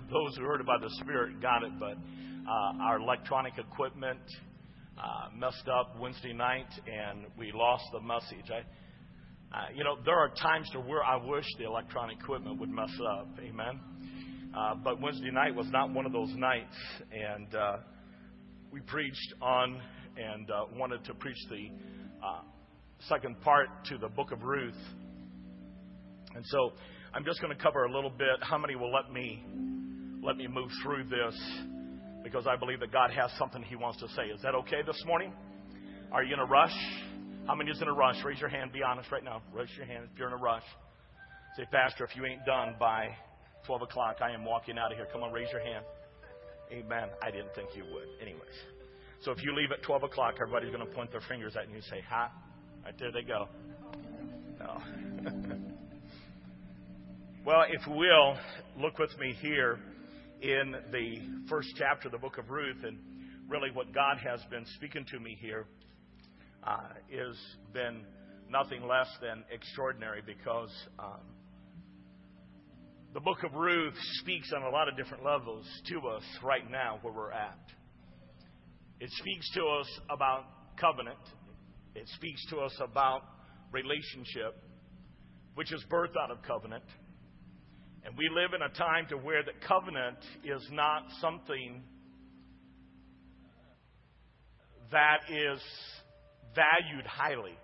those who heard it by the Spirit got it, but our electronic equipment messed up Wednesday night, and we lost the message. There are times to where I wish the electronic equipment would mess up. Amen. But Wednesday night was not one of those nights, and we preached on and wanted to preach the second part to the book of Ruth. And so I'm just going to cover a little bit. How many will let me move through this? Because I believe that God has something He wants to say. Is that okay this morning? Are you in a rush? How many is in a rush? Raise your hand. Be honest right now. Raise your hand if you're in a rush. Say, Pastor, if you ain't done by 12 o'clock, I am walking out of here. Come on, raise your hand. Amen. I didn't think you would. Anyways. So if you leave at 12 o'clock, everybody's going to point their fingers at you and say, ha. Right there they go. No. Well, if you will, look with me here in the first chapter of the book of Ruth. And really what God has been speaking to me here has been nothing less than extraordinary, because the book of Ruth speaks on a lot of different levels to us right now where we're at. It speaks to us about covenant. It speaks to us about relationship, which is birthed out of covenant. And we live in a time to where the covenant is not something that is valued highly.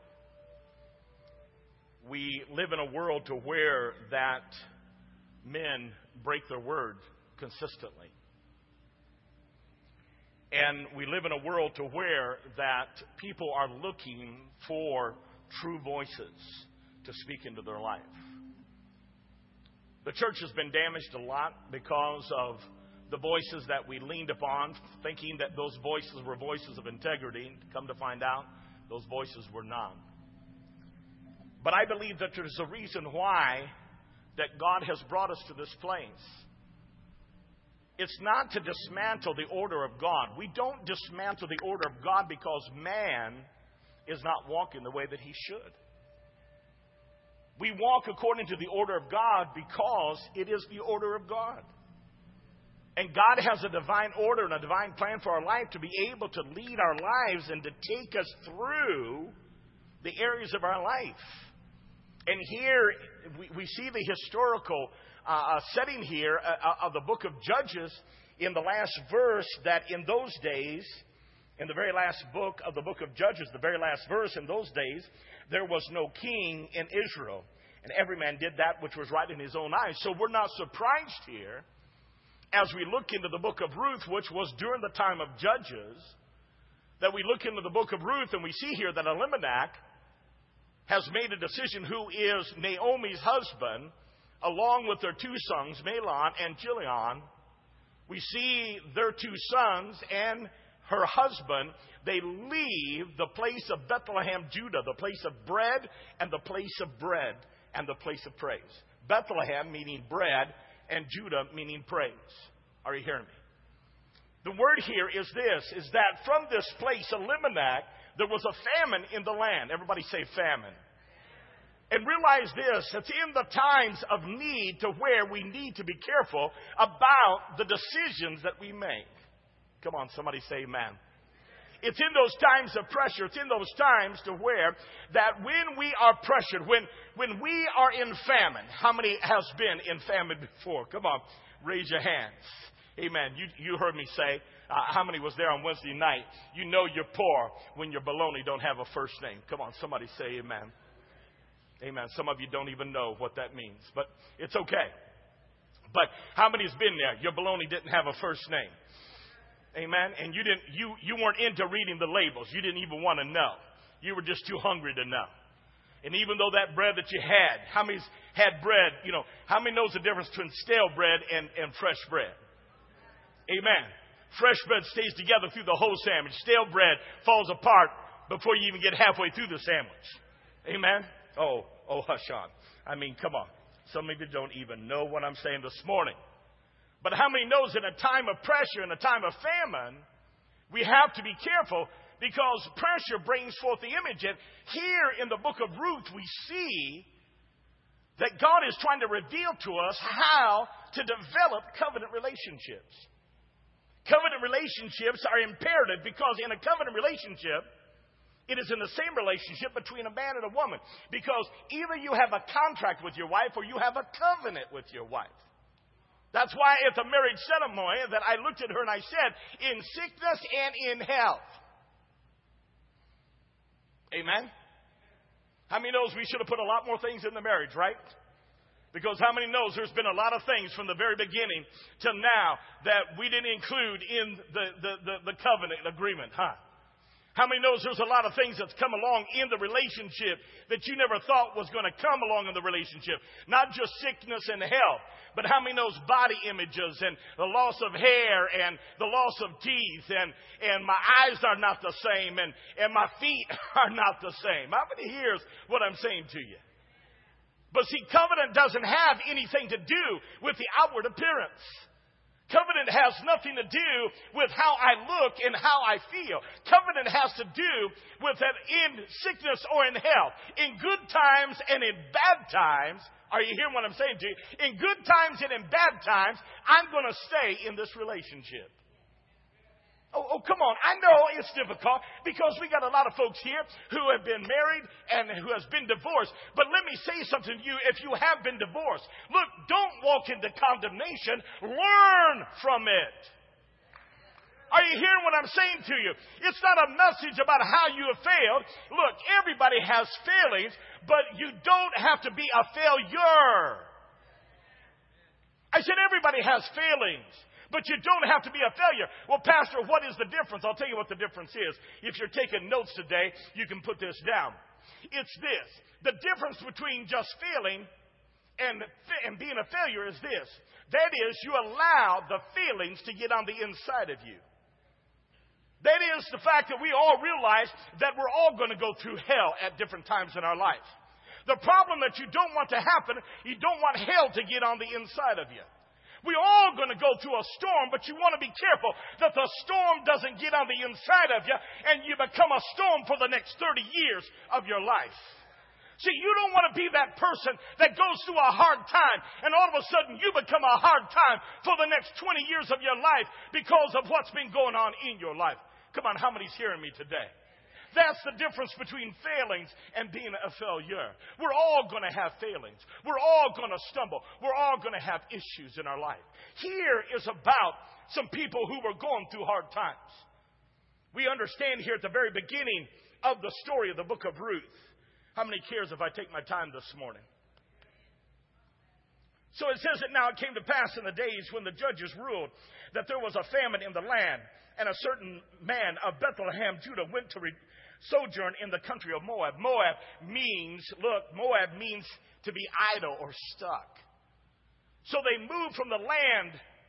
We live in a world to where that men break their word consistently. And we live in a world to where that people are looking for true voices to speak into their life. The church has been damaged a lot because of the voices that we leaned upon, thinking that those voices were voices of integrity. Come to find out, those voices were not. But I believe that there's a reason why that God has brought us to this place. It's not to dismantle the order of God. We don't dismantle the order of God because man is not walking the way that he should. We walk according to the order of God because it is the order of God. And God has a divine order and a divine plan for our life to be able to lead our lives and to take us through the areas of our life. And here we see the historical setting here of the book of Judges in the last verse, that in those days, in the very last book of the book of Judges, the very last verse, in those days, there was no king in Israel, and every man did that which was right in his own eyes. So we're not surprised here, as we look into the book of Ruth, which was during the time of Judges, that we look into the book of Ruth and we see here that Elimelech has made a decision, who is Naomi's husband, along with their two sons, Mahlon and Chilion. We see their two sons and her husband, they leave the place of Bethlehem, Judah, the place of bread and the place of bread and the place of praise. Bethlehem meaning bread and Judah meaning praise. Are you hearing me? The word here is this, is that from this place, Elimelech, there was a famine in the land. Everybody say famine. And realize this, it's in the times of need to where we need to be careful about the decisions that we make. Come on, somebody say amen. It's in those times of pressure, it's in those times to where that when we are pressured, when we are in famine, how many has been in famine before? Come on, raise your hands. Amen. You heard me say, how many was there on Wednesday night? You know you're poor when your baloney don't have a first name. Come on, somebody say amen. Amen. Some of you don't even know what that means, but it's okay. But how many has been there? Your baloney didn't have a first name. Amen. And you weren't into reading the labels. You didn't even want to know. You were just too hungry to know. And even though that bread that you had, how many's had bread, how many knows the difference between stale bread and fresh bread? Amen. Fresh bread stays together through the whole sandwich. Stale bread falls apart before you even get halfway through the sandwich. Amen. Oh, hush on. I mean, come on. Some of you don't even know what I'm saying this morning. But how many knows in a time of pressure, in a time of famine, we have to be careful, because pressure brings forth the image. And here in the book of Ruth, we see that God is trying to reveal to us how to develop covenant relationships. Covenant relationships are imperative because in a covenant relationship, it is in the same relationship between a man and a woman. Because either you have a contract with your wife or you have a covenant with your wife. That's why at the marriage ceremony that I looked at her and I said, in sickness and in health. Amen? How many knows we should have put a lot more things in the marriage, right? Because how many knows there's been a lot of things from the very beginning to now that we didn't include in the covenant agreement, huh? How many knows there's a lot of things that's come along in the relationship that you never thought was going to come along in the relationship? Not just sickness and health, but how many knows body images and the loss of hair and the loss of teeth and my eyes are not the same and my feet are not the same. How many hears what I'm saying to you? But see, covenant doesn't have anything to do with the outward appearance. Covenant has nothing to do with how I look and how I feel. Covenant has to do with that in sickness or in health, in good times and in bad times. Are you hearing what I'm saying to you? In good times and in bad times, I'm going to stay in this relationship. Oh, come on. I know it's difficult because we got a lot of folks here who have been married and who has been divorced. But let me say something to you if you have been divorced. Look, don't walk into condemnation. Learn from it. Are you hearing what I'm saying to you? It's not a message about how you have failed. Look, everybody has failings, but you don't have to be a failure. I said everybody has failings. But you don't have to be a failure. Well, Pastor, what is the difference? I'll tell you what the difference is. If you're taking notes today, you can put this down. It's this. The difference between just failing and being a failure is this. That is, you allow the feelings to get on the inside of you. That is the fact that we all realize that we're all going to go through hell at different times in our life. The problem that you don't want to happen, you don't want hell to get on the inside of you. We're all going to go through a storm, but you want to be careful that the storm doesn't get on the inside of you and you become a storm for the next 30 years of your life. See, you don't want to be that person that goes through a hard time and all of a sudden you become a hard time for the next 20 years of your life because of what's been going on in your life. Come on, how many's hearing me today? That's the difference between failings and being a failure. We're all going to have failings. We're all going to stumble. We're all going to have issues in our life. Here is about some people who were going through hard times. We understand here at the very beginning of the story of the book of Ruth. How many cares if I take my time this morning? So it says that now it came to pass in the days when the judges ruled that there was a famine in the land, and a certain man of Bethlehem, Judah, went to sojourn in the country of Moab. Moab means to be idle or stuck. So they moved from the land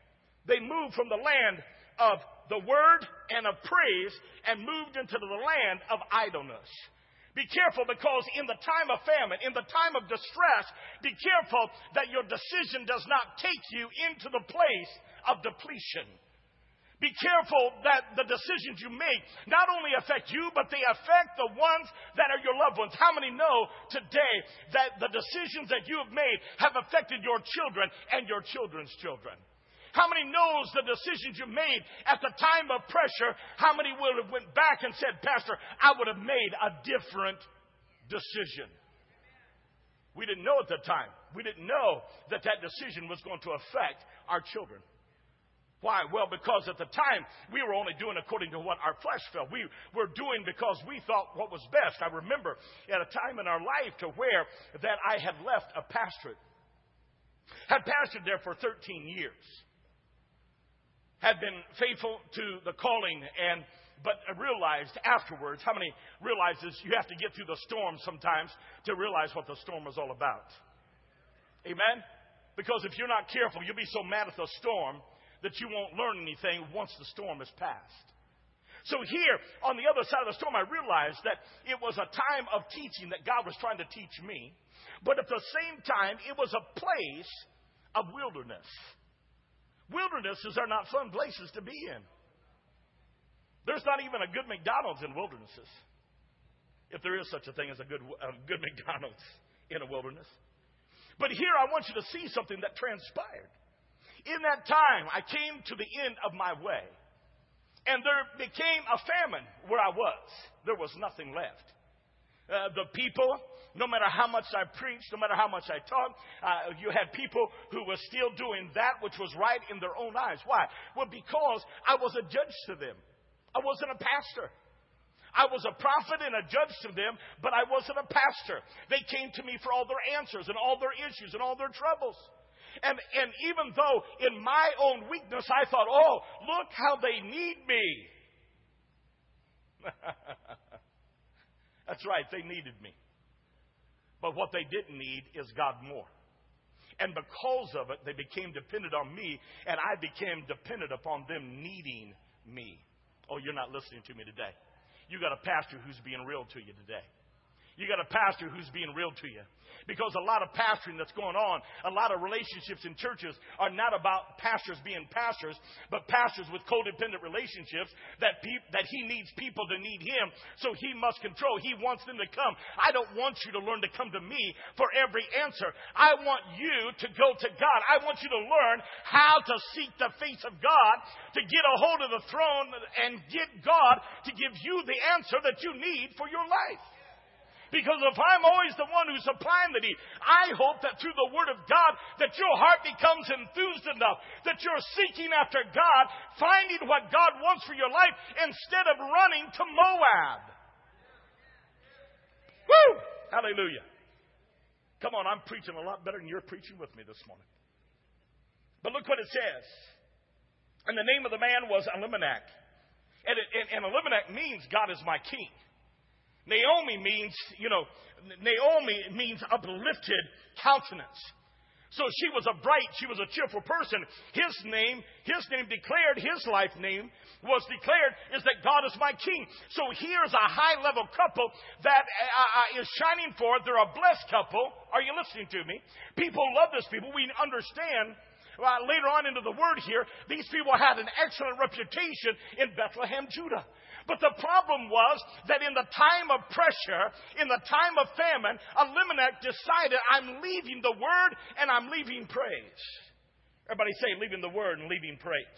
of the word and of praise and moved into the land of idleness. Be careful because in the time of famine, in the time of distress, be careful that your decision does not take you into the place of depletion. Be careful that the decisions you make not only affect you, but they affect the ones that are your loved ones. How many know today that the decisions that you have made have affected your children and your children's children? How many knows the decisions you made at the time of pressure? How many would have went back and said, Pastor, I would have made a different decision? We didn't know at the time. We didn't know that decision was going to affect our children. Why? Well, because at the time, we were only doing according to what our flesh felt. We were doing because we thought what was best. I remember at a time in our life to where that I had left a pastorate. Had pastored there for 13 years. Had been faithful to the calling, but I realized afterwards, how many realizes you have to get through the storm sometimes to realize what the storm was all about? Amen? Because if you're not careful, you'll be so mad at the storm that you won't learn anything once the storm has passed. So here, on the other side of the storm, I realized that it was a time of teaching that God was trying to teach me. But at the same time, it was a place of wilderness. Wildernesses are not fun places to be in. There's not even a good McDonald's in wildernesses. If there is such a thing as a good McDonald's in a wilderness. But here I want you to see something that transpired. In that time, I came to the end of my way. And there became a famine where I was. There was nothing left. The people, no matter how much I preached, no matter how much I taught, you had people who were still doing that which was right in their own eyes. Why? Well, because I was a judge to them. I wasn't a pastor. I was a prophet and a judge to them, but I wasn't a pastor. They came to me for all their answers and all their issues and all their troubles. And even though in my own weakness I thought, oh, look how they need me. That's right, they needed me. But what they didn't need is God more. And because of it, they became dependent on me, and I became dependent upon them needing me. Oh, you're not listening to me today. You got a pastor who's being real to you today. You got a pastor who's being real to you. Because a lot of pastoring that's going on, a lot of relationships in churches are not about pastors being pastors, but pastors with codependent relationships that he needs people to need him, so he must control. He wants them to come. I don't want you to learn to come to me for every answer. I want you to go to God. I want you to learn how to seek the face of God, to get a hold of the throne and get God to give you the answer that you need for your life. Because if I'm always the one who's supplying the need, I hope that through the Word of God, that your heart becomes enthused enough, that you're seeking after God, finding what God wants for your life, instead of running to Moab. Woo! Hallelujah. Come on, I'm preaching a lot better than you're preaching with me this morning. But look what it says. And the name of the man was Elimelech. And Elimelech means God is my king. Naomi means uplifted countenance. So she was she was a cheerful person. His name declared, his life name was declared, is that God is my king. So here's a high level couple that is shining forth. They're a blessed couple. Are you listening to me? People love this people. We understand. Later on into the word here, these people had an excellent reputation in Bethlehem, Judah. But the problem was that in the time of pressure, in the time of famine, Elimelech decided, I'm leaving the word and I'm leaving praise. Everybody say, leaving the word and leaving praise.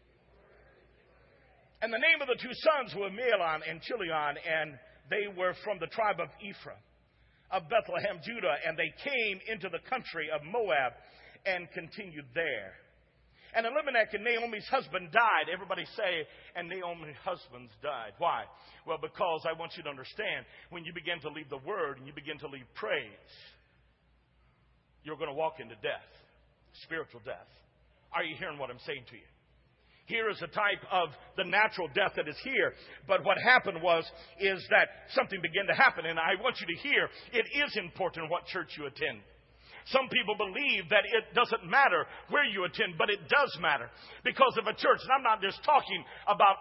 And the name of the two sons were Mahlon and Chilion, and they were from the tribe of Ephraim, of Bethlehem, Judah, and they came into the country of Moab and continued there. And Elimelech and Naomi's husband died. Everybody say, and Naomi's husbands died. Why? Well, because I want you to understand, when you begin to leave the word and you begin to leave praise, you're going to walk into death, spiritual death. Are you hearing what I'm saying to you? Here is a type of the natural death that is here. But what happened is that something began to happen. And I want you to hear, it is important what church you attend. Some people believe that it doesn't matter where you attend, but it does matter because of a church. And I'm not just talking about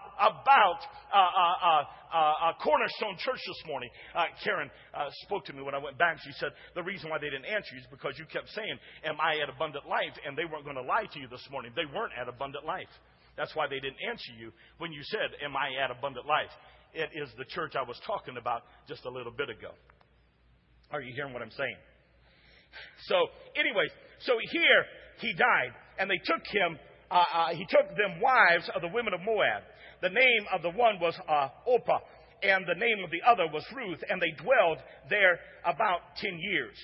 Cornerstone Church this morning. Karen spoke to me when I went back. She said the reason why they didn't answer you is because you kept saying, am I at Abundant Life? And they weren't going to lie to you this morning. They weren't at Abundant Life. That's why they didn't answer you when you said, am I at Abundant Life? It is the church I was talking about just a little bit ago. Are you hearing what I'm saying? So, anyways, so here he died, and they took him. He took them wives of the women of Moab. The name of the one was Orpah, and the name of the other was Ruth, and they dwelled there about 10 years.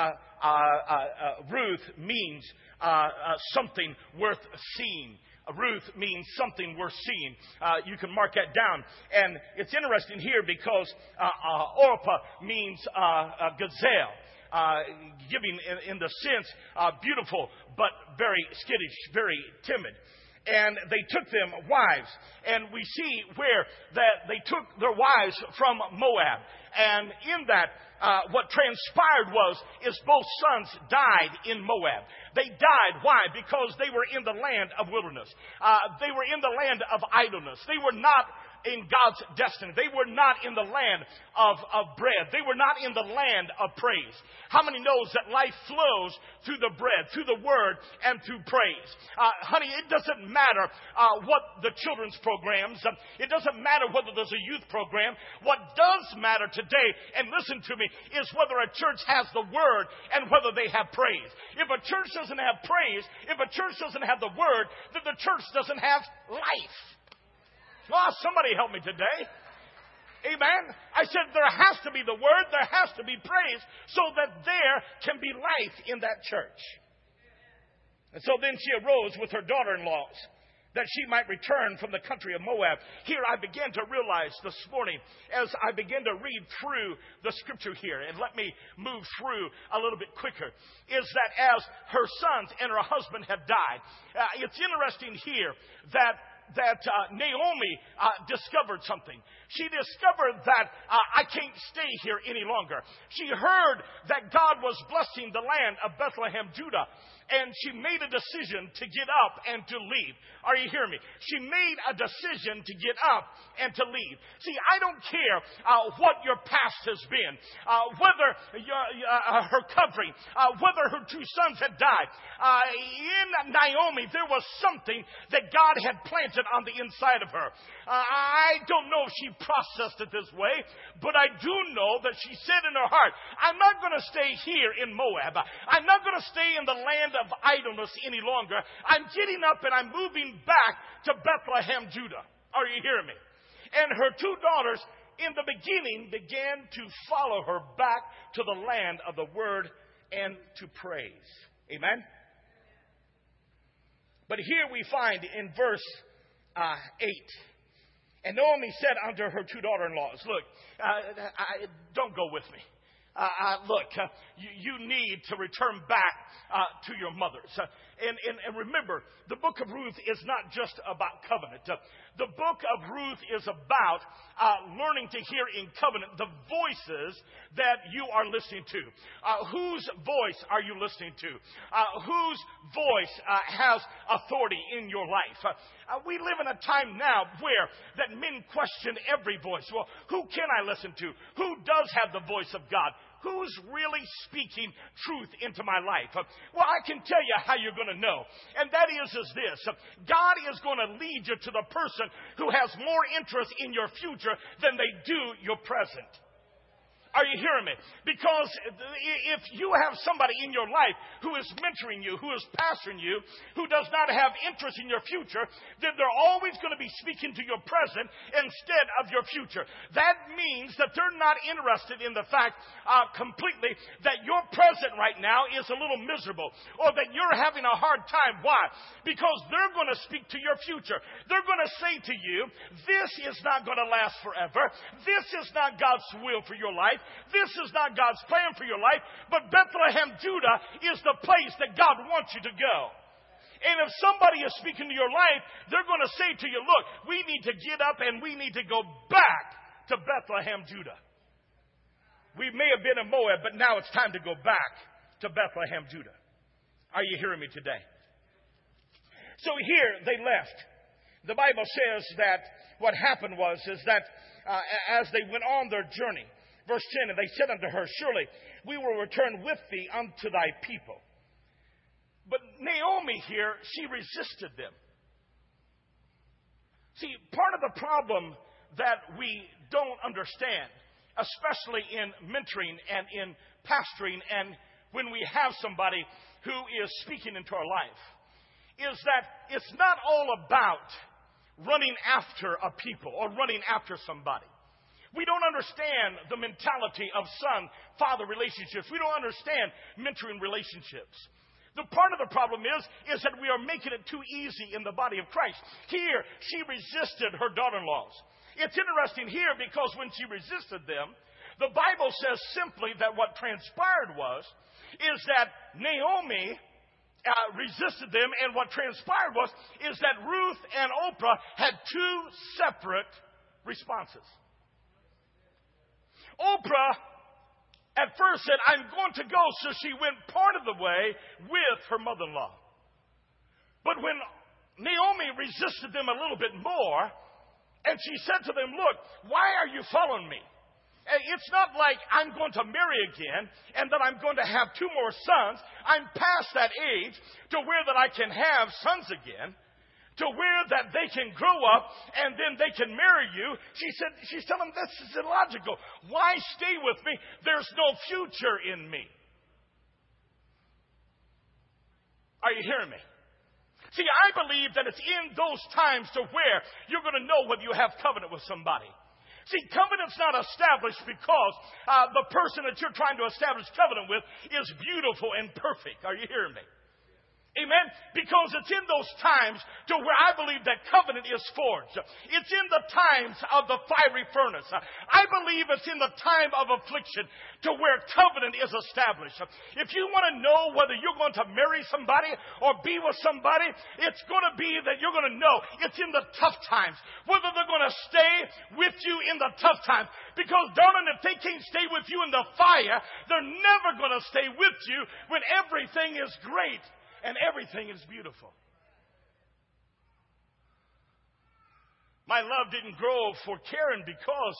Ruth means something worth seeing. Ruth means something worth seeing. You can mark that down. And it's interesting here because Orpah means gazelle. Giving in the sense beautiful but very skittish, very timid. And they took them wives. And we see where that they took their wives from Moab. And in that, what transpired is both sons died in Moab. They died. Why? Because they were in the land of wilderness. They were in the land of idleness. They were not in God's destiny. They were not in the land of bread. They were not in the land of praise. How many knows that life flows through the bread, through the word, and through praise? Honey, it doesn't matter what the children's programs. It doesn't matter whether there's a youth program. What does matter today, and listen to me, is whether a church has the word and whether they have praise. If a church doesn't have praise, if a church doesn't have the word, then the church doesn't have life. Oh, somebody help me today. Amen. I said there has to be the word, there has to be praise, so that there can be life in that church. And so then she arose with her daughter-in-laws, that she might return from the country of Moab. Here I began to realize this morning, as I began to read through the scripture here, and let me move through a little bit quicker, is that as her sons and her husband have died, it's interesting here that Naomi discovered something. She discovered that I can't stay here any longer. She heard that God was blessing the land of Bethlehem, Judah. And she made a decision to get up and to leave. Are you hearing me? She made a decision to get up and to leave. See, I don't care what your past has been, whether her covering, whether her two sons had died. In Naomi, there was something that God had planted on the inside of her. I don't know if she processed it this way, but I do know that she said in her heart, I'm not going to stay here in Moab. I'm not going to stay in the land of idleness any longer. I'm getting up and I'm moving back to Bethlehem, Judah. Are you hearing me? And her two daughters in the beginning began to follow her back to the land of the word and to praise. Amen? But here we find in verse 8, and Naomi said unto her two daughter-in-laws, look, don't go with me. Look, you need to return back to your mothers. And remember, the book of Ruth is not just about covenant. The book of Ruth is about learning to hear in covenant the voices that you are listening to. Whose voice are you listening to? Whose voice has authority in your life? We live in a time now where that men question every voice. Well, who can I listen to? Who does have the voice of God? Who's really speaking truth into my life? Well, I can tell you how you're going to know. And that is this. God is going to lead you to the person who has more interest in your future than they do your present. Are you hearing me? Because if you have somebody in your life who is mentoring you, who is pastoring you, who does not have interest in your future, then they're always going to be speaking to your present instead of your future. That means that they're not interested in the fact completely that your present right now is a little miserable or that you're having a hard time. Why? Because they're going to speak to your future. They're going to say to you, this is not going to last forever. This is not God's will for your life. This is not God's plan for your life, but Bethlehem, Judah is the place that God wants you to go. And if somebody is speaking to your life, they're going to say to you, look, we need to get up and we need to go back to Bethlehem, Judah. We may have been in Moab, but now it's time to go back to Bethlehem, Judah. Are you hearing me today? So here they left. The Bible says that what happened was that as they went on their journey, verse 10, and they said unto her, surely we will return with thee unto thy people. But Naomi here, she resisted them. See, part of the problem that we don't understand, especially in mentoring and in pastoring and when we have somebody who is speaking into our life, is that it's not all about running after a people or running after somebody. We don't understand the mentality of son-father relationships. We don't understand mentoring relationships. The part of the problem is that we are making it too easy in the body of Christ. Here, she resisted her daughter-in-laws. It's interesting here because when she resisted them, the Bible says simply that what transpired is that Naomi resisted them, and what transpired is that Ruth and Oprah had two separate responses. Oprah at first said, I'm going to go, so she went part of the way with her mother-in-law. But when Naomi resisted them a little bit more, And she said to them, look, why are you following me? It's not like I'm going to marry again and that I'm going to have 2 more sons. I'm past that age to where that I can have sons again, to where that they can grow up and then they can marry you. She's telling them, this is illogical. Why stay with me? There's no future in me. Are you hearing me? See, I believe that it's in those times to where you're going to know whether you have covenant with somebody. See, covenant's not established because the person that you're trying to establish covenant with is beautiful and perfect. Are you hearing me? Amen? Because it's in those times to where I believe that covenant is forged. It's in the times of the fiery furnace. I believe it's in the time of affliction to where covenant is established. If you want to know whether you're going to marry somebody or be with somebody, it's going to be that you're going to know it's in the tough times. Whether they're going to stay with you in the tough times. Because, darling, if they can't stay with you in the fire, they're never going to stay with you when everything is great. And everything is beautiful. My love didn't grow for Karen because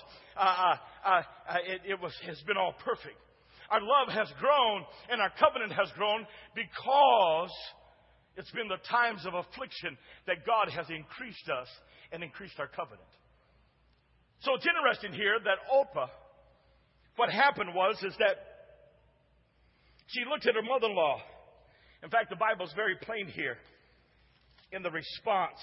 has been all perfect. Our love has grown and our covenant has grown because it's been the times of affliction that God has increased us and increased our covenant. So it's interesting here that Orpah, what happened is that she looked at her mother-in-law. In fact, the Bible is very plain here in the response.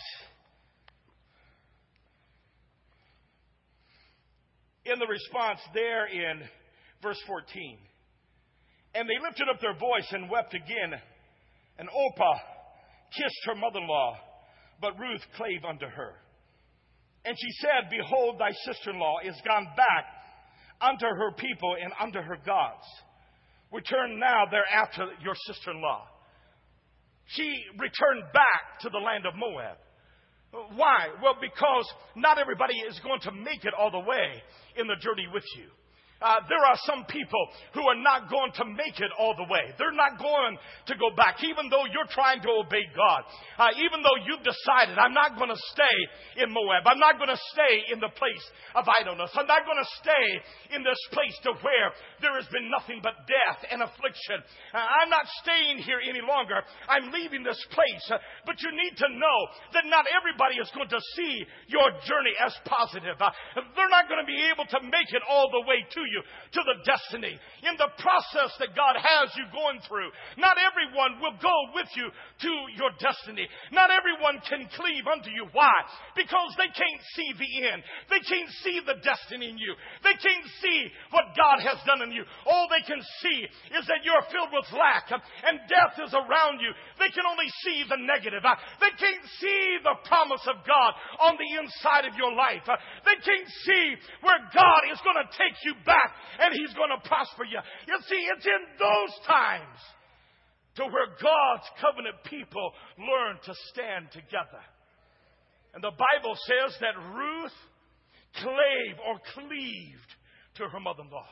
In the response there in verse 14. And they lifted up their voice and wept again. And Orpah kissed her mother-in-law, but Ruth clave unto her. And she said, behold, thy sister-in-law is gone back unto her people and unto her gods. Return now thereafter your sister-in-law. She returned back to the land of Moab. Why? Well, because not everybody is going to make it all the way in the journey with you. There are some people who are not going to make it all the way. They're not going to go back, even though you're trying to obey God. Even though you've decided, I'm not going to stay in Moab. I'm not going to stay in the place of idleness. I'm not going to stay in this place to where there has been nothing but death and affliction. I'm not staying here any longer. I'm leaving this place. But you need to know that not everybody is going to see your journey as positive. They're not going to be able to make it all the way to you, to the destiny, in the process that God has you going through. Not everyone will go with you to your destiny. Not everyone can cleave unto you. Why? Because they can't see the end. They can't see the destiny in you. They can't see what God has done in you. All they can see is that you're filled with lack and death is around you. They can only see the negative. They can't see the promise of God on the inside of your life. They can't see where God is going to take you back and He's going to prosper you. You see, it's in those times to where God's covenant people learn to stand together. And the Bible says that Ruth clave or cleaved to her mother-in-law.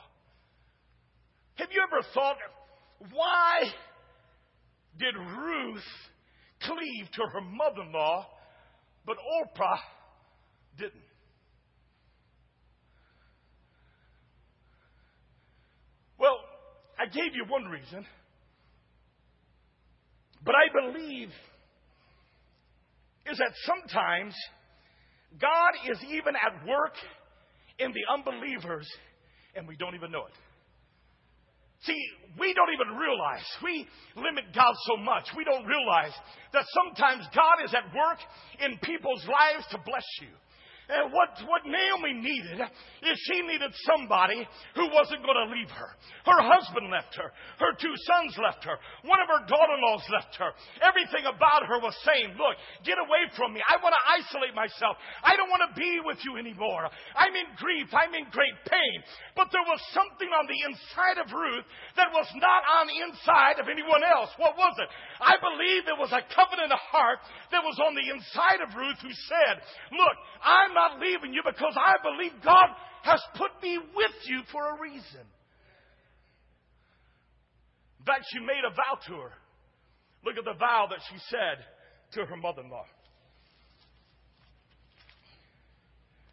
Have you ever thought, why did Ruth cleave to her mother-in-law, but Orpah didn't? Well, I gave you one reason, but I believe is that sometimes God is even at work in the unbelievers and we don't even know it. See, we don't even realize, we limit God so much, we don't realize that sometimes God is at work in people's lives to bless you. And what Naomi needed is she needed somebody who wasn't going to leave her. Her husband left her. Her 2 sons left her. One of her daughter-in-laws left her. Everything about her was saying, look, get away from me. I want to isolate myself. I don't want to be with you anymore. I'm in grief. I'm in great pain. But there was something on the inside of Ruth that was not on the inside of anyone else. What was it? I believe it was a covenant heart that was on the inside of Ruth who said, look, I'm not leaving you because I believe God has put me with you for a reason. In fact, she made a vow to her. Look at the vow that she said to her mother-in-law.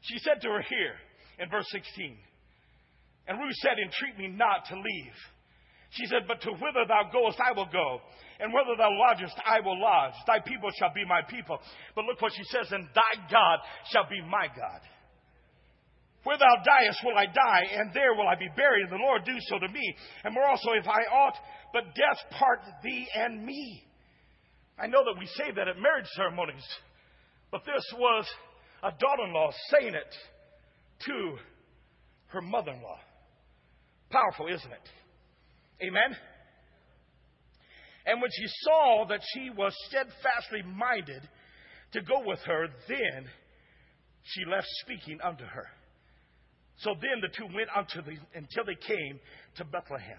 She said to her here in verse 16, and Ruth said, entreat me not to leave. She said, but to whither thou goest I will go, and whither thou lodgest I will lodge. Thy people shall be my people. But look what she says, and thy God shall be my God. Where thou diest will I die, and there will I be buried. And the Lord do so to me. And more also, if I ought but death part thee and me. I know that we say that at marriage ceremonies, but this was a daughter-in-law saying it to her mother-in-law. Powerful, isn't it? Amen? And when she saw that she was steadfastly minded to go with her, then she left speaking unto her. So then the two went until they came to Bethlehem.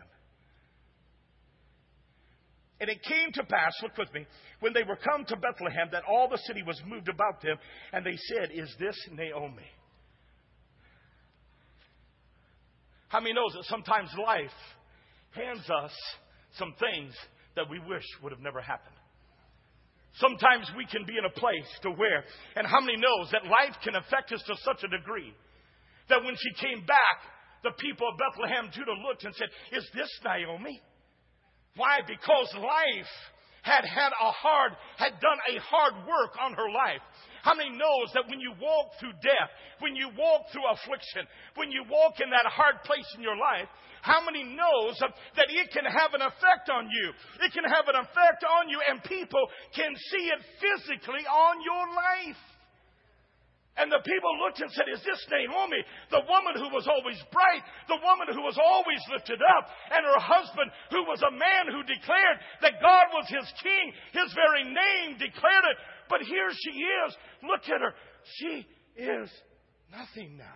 And it came to pass, look with me, when they were come to Bethlehem, that all the city was moved about them, and they said, is this Naomi? How many knows that sometimes life hands us some things that we wish would have never happened? Sometimes we can be in a place to where, and how many knows that life can affect us to such a degree that when she came back, the people of Bethlehem, Judah, looked and said, is this Naomi? Why? Because life had done a hard work on her life. How many knows that when you walk through death, when you walk through affliction, when you walk in that hard place in your life, how many knows that it can have an effect on you? It can have an effect on you, and people can see it physically on your life. And the people looked and said, is this Naomi, the woman who was always bright, the woman who was always lifted up, and her husband who was a man who declared that God was his king, his very name declared it. But here she is. Look at her. She is nothing now.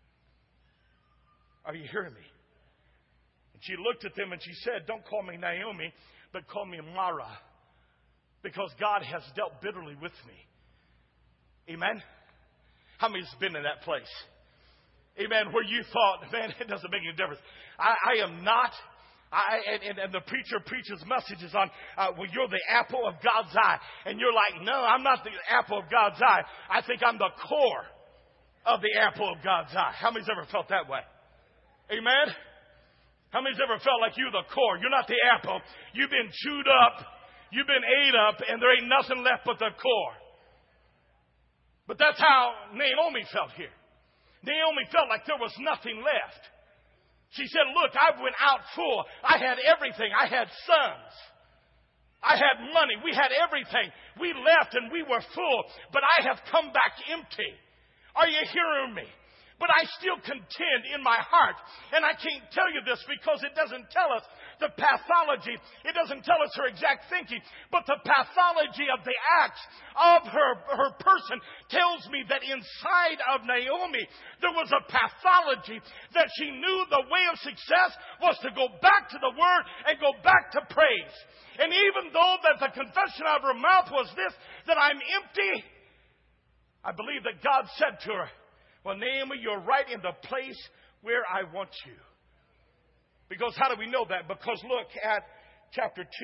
Are you hearing me? And she looked at them and she said, don't call me Naomi, but call me Mara, because God has dealt bitterly with me. Amen? How many's been in that place? Amen. Where you thought, man, it doesn't make any difference. I am not. And the preacher preaches messages on, well, you're the apple of God's eye. And you're like, no, I'm not the apple of God's eye. I think I'm the core of the apple of God's eye. How many's ever felt that way? Amen. How many's ever felt like you're the core? You're not the apple. You've been chewed up. You've been ate up, and there ain't nothing left but the core. But that's how Naomi felt here. Naomi felt like there was nothing left. She said, look, I went out full. I had everything. I had sons. I had money. We had everything. We left and we were full. But I have come back empty. Are you hearing me? But I still contend in my heart. And I can't tell you this because it doesn't tell us the pathology. It doesn't tell us her exact thinking. But the pathology of the acts of her person tells me that inside of Naomi, there was a pathology that she knew the way of success was to go back to the Word and go back to praise. And even though that the confession of her mouth was this, that I'm empty, I believe that God said to her, well, Naomi, you're right in the place where I want you. Because how do we know that? Because look at chapter 2.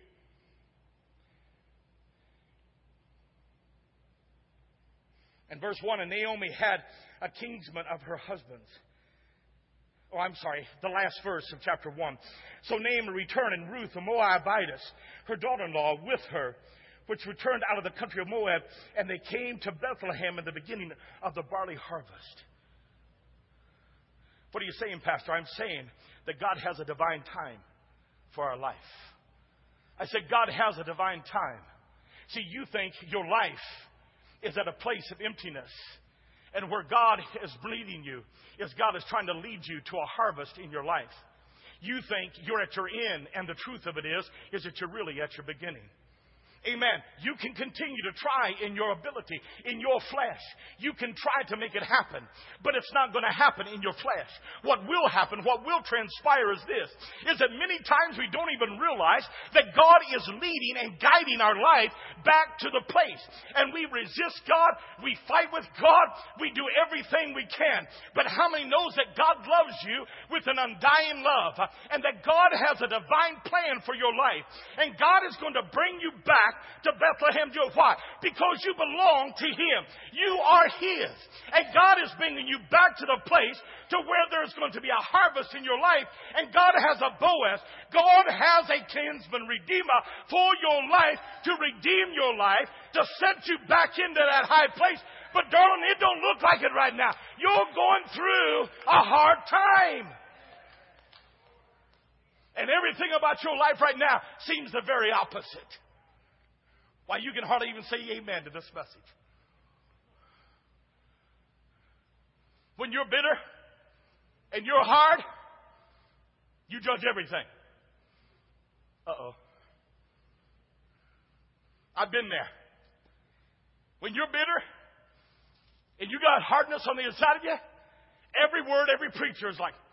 And verse 1, and Naomi had a kinsman of her husband's. Oh, I'm sorry, the last verse of chapter 1. So Naomi returned, and Ruth, the Moabitess, her daughter-in-law, with her, which returned out of the country of Moab, and they came to Bethlehem in the beginning of the barley harvest. What are you saying, Pastor? I'm saying that God has a divine time for our life. I said God has a divine time. See, you think your life is at a place of emptiness, and where God is leading you is God is trying to lead you to a harvest in your life. You think you're at your end, and the truth of it is that you're really at your beginning. Amen. You can continue to try in your ability, in your flesh. You can try to make it happen, but it's not going to happen in your flesh. What will happen, what will transpire is this, is that many times we don't even realize that God is leading and guiding our life back to the place. And we resist God, we fight with God, we do everything we can. But how many knows that God loves you with an undying love, and that God has a divine plan for your life, and God is going to bring you back back to Bethlehem Jewel. Why? Because you belong to Him. You are His. And God is bringing you back to the place to where there's going to be a harvest in your life. And God has a Boaz. God has a kinsman redeemer for your life, to redeem your life, to set you back into that high place. But darling, it don't look like it right now. You're going through a hard time. And everything about your life right now seems the very opposite. Why, you can hardly even say amen to this message. When you're bitter and you're hard, you judge everything. Uh-oh. I've been there. When you're bitter and you got hardness on the inside of you, every word, every preacher is like,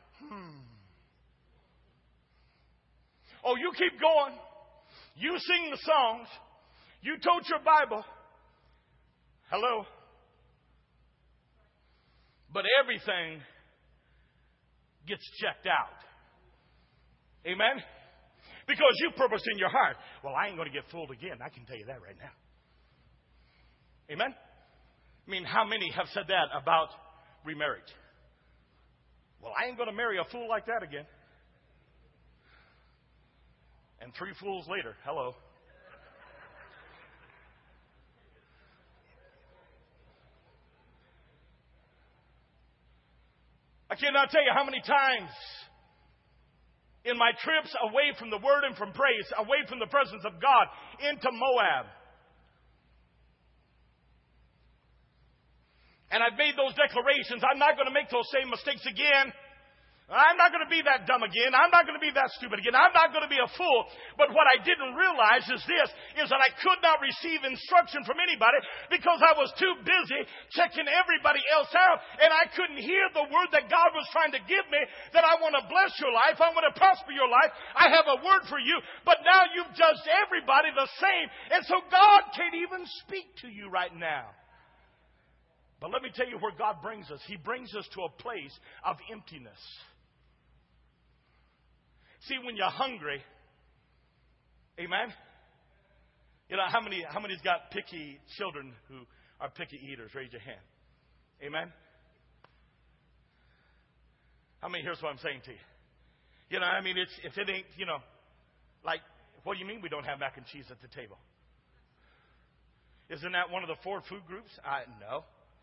Oh, you keep going. You sing the songs. You tote your Bible. Hello. But everything gets checked out. Amen? Because you purpose in your heart, well, I ain't going to get fooled again. I can tell you that right now. Amen? I mean, how many have said that about remarriage? Well, I ain't going to marry a fool like that again. And 3 fools later, hello. I cannot tell you how many times in my trips away from the Word and from praise, away from the presence of God, into Moab. And I've made those declarations. I'm not going to make those same mistakes again. I'm not going to be that dumb again. I'm not going to be that stupid again. I'm not going to be a fool. But what I didn't realize is that I could not receive instruction from anybody because I was too busy checking everybody else out, and I couldn't hear the word that God was trying to give me, that I want to bless your life, I want to prosper your life, I have a word for you, but now you've judged everybody the same, and so God can't even speak to you right now. But let me tell you where God brings us. He brings us to a place of emptiness. See, when you're hungry, amen? You know, how many's got picky children who are picky eaters? Raise your hand. Amen? How many, here's what I'm saying to you. You know, I mean, if it ain't, you know, like, what do you mean we don't have mac and cheese at the table? Isn't that one of the 4 food groups? No.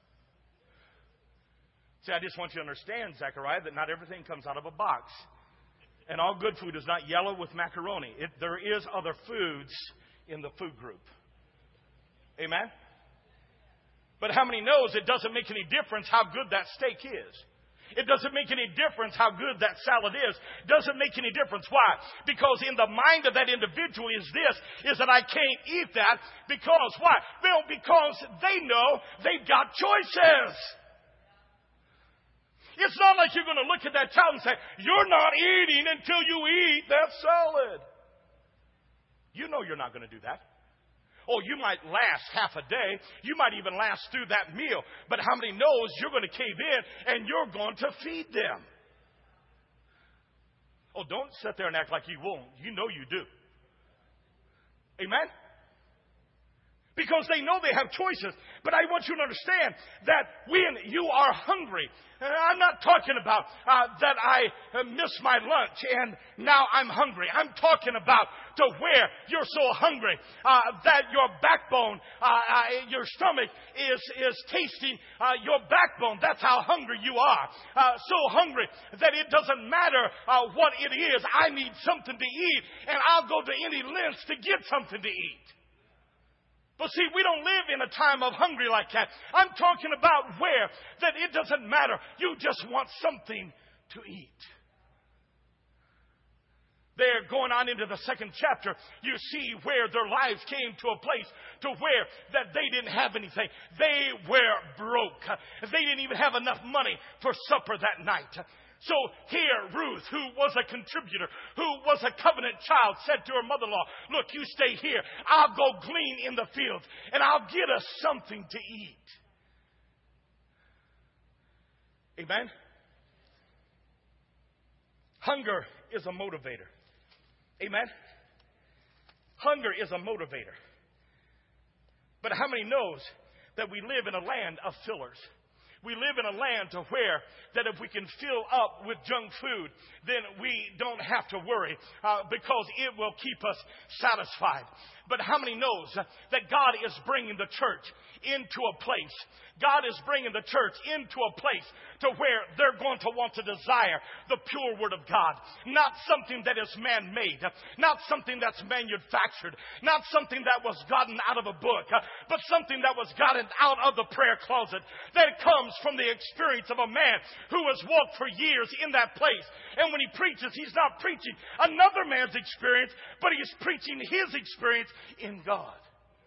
See, I just want you to understand, Zechariah, that not everything comes out of a box. And all good food is not yellow with macaroni. There is other foods in the food group. Amen? But how many knows it doesn't make any difference how good that steak is? It doesn't make any difference how good that salad is. It doesn't make any difference. Why? Because in the mind of that individual is that I can't eat that. Because why? Well, because they know they've got choices. It's not like you're going to look at that child and say, you're not eating until you eat that salad. You know you're not going to do that. Oh, you might last half a day. You might even last through that meal. But how many knows you're going to cave in and you're going to feed them? Oh, don't sit there and act like you won't. You know you do. Amen? Because they know they have choices. But I want you to understand that when you are hungry, I'm not talking about that I missed my lunch and now I'm hungry. I'm talking about to where you're so hungry that your backbone, your stomach is tasting your backbone. That's how hungry you are. So hungry that it doesn't matter what it is. I need something to eat, and I'll go to any lengths to get something to eat. But see, we don't live in a time of hungry like that. I'm talking about where that it doesn't matter. You just want something to eat. There, going on into the 2nd chapter, you see where their lives came to a place to where that they didn't have anything. They were broke. They didn't even have enough money for supper that night. So here, Ruth, who was a contributor, who was a covenant child, said to her mother-in-law, look, you stay here. I'll go glean in the fields, and I'll get us something to eat. Amen? Hunger is a motivator. Amen? Hunger is a motivator. But how many knows that we live in a land of fillers? We live in a land to where that if we can fill up with junk food, then we don't have to worry because it will keep us satisfied. But how many knows that God is bringing the church into a place? God is bringing the church into a place to where they're going to want to desire the pure Word of God. Not something that is man-made. Not something that's manufactured. Not something that was gotten out of a book. But something that was gotten out of the prayer closet. That comes from the experience of a man who has walked for years in that place. And when he preaches, he's not preaching another man's experience, but he's preaching his experience in God.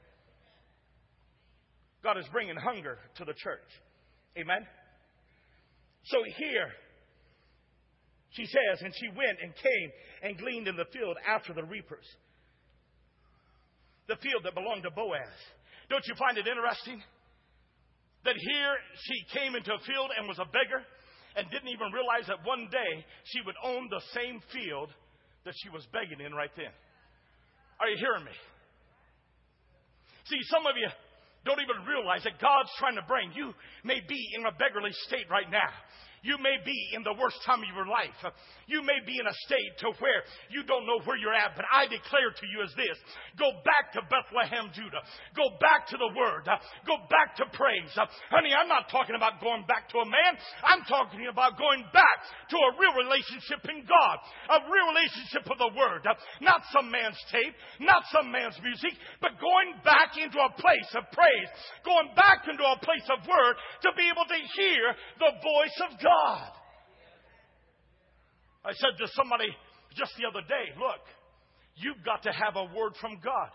God is bringing hunger to the church. Amen? So here, she says, and she went and came and gleaned in the field after the reapers. The field that belonged to Boaz. Don't you find it interesting? That here she came into a field and was a beggar and didn't even realize that one day she would own the same field that she was begging in right then. Are you hearing me? See, some of you don't even realize that God's trying to bring. You may be in a beggarly state right now. You may be in the worst time of your life. You may be in a state to where you don't know where you're at. But I declare to you as this. Go back to Bethlehem, Judah. Go back to the Word. Go back to praise. Honey, I'm not talking about going back to a man. I'm talking about going back to a real relationship in God. A real relationship with the Word. Not some man's tape. Not some man's music. But going back into a place of praise. Going back into a place of Word to be able to hear the voice of God. I said to somebody just the other day, look, you've got to have a word from God.